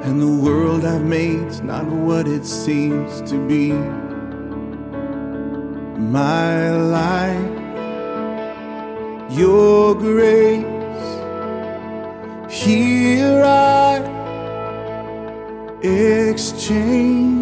and the world I've made's not what it seems to be. My life, your grace, here I exchange.